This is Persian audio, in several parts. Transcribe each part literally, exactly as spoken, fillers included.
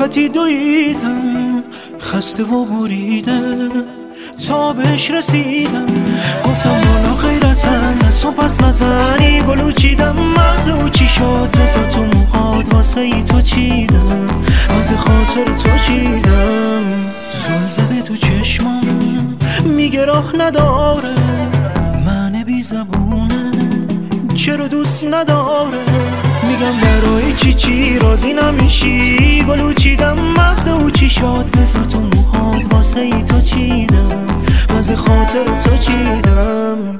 راحتی دویدم، خسته و بریده تا بهش رسیدم. گفتم بالا غیرتن از تو پس نزنی، گلو چیدم مغز او چی شد بزا تو موهات واسه ای تو چیدم، واسه خاطر تو چیدم. زل زده تو چشمم میگه راه نداره، من بی زبونه چرا دوست نداره. میگم برای چی چی راضی نمیشی، گلو چیدم مغز او چی شد بزا تو موهات واسه ای تو چیدم، واسه خاطر تو چیدم.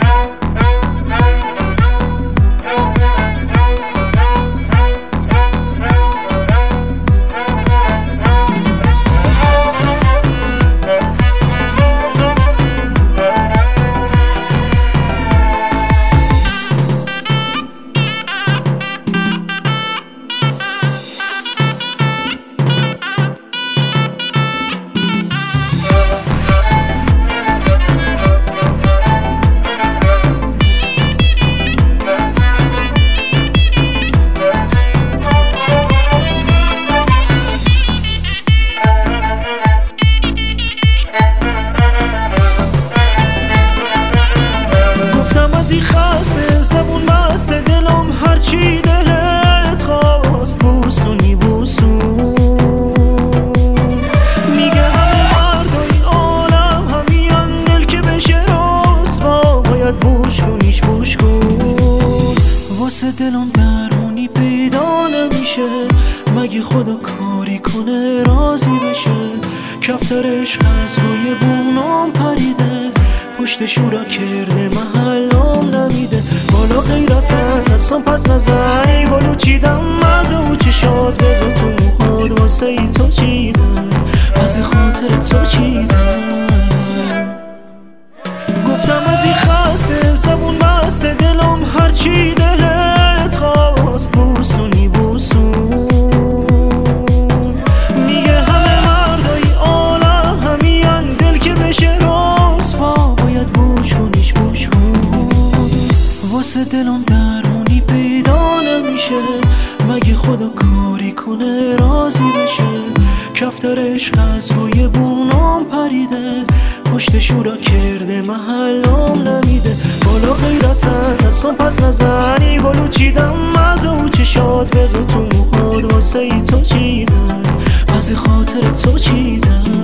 خسته زبون بسته دلم هرچی دلت خواست بوسونی بوسون. میگه همه مردای عالم همین دل که بشه رسوا، باید بوش کنیش بوش کن. واسه دلم درمونی پیدا نمیشه، مگه خدا کاری کنه راضی بشه. کفترش از روی بونام پریده، پشت شورا کرده محلم نمیده. بالا غیرتن از هم پس نزنی، گلو چیدم مزه او چشات بزا تو موهات واسه ای تو چیدم، واسه خاطر تو چیدم. گفتم از این خسته زبون بسته دلم هرچی دلت خواست بوسونی بوسون. میگه همه مردای عالم همین دل که بشه رسوا، باید بوش کنیش بوش کن. واسه دلم درمونی پیدا نمیشه، مگه خدا کاری کنه راضی بشه. کفترش از روی بونام پریده، پشت شورا کرده محلم نمیده. بالا غیرتن از هم پس نزنی، گلو چیدم مزه او چشات بزا تو موهات واسه ای تو چیدم، واسه خاطر تو چیدم.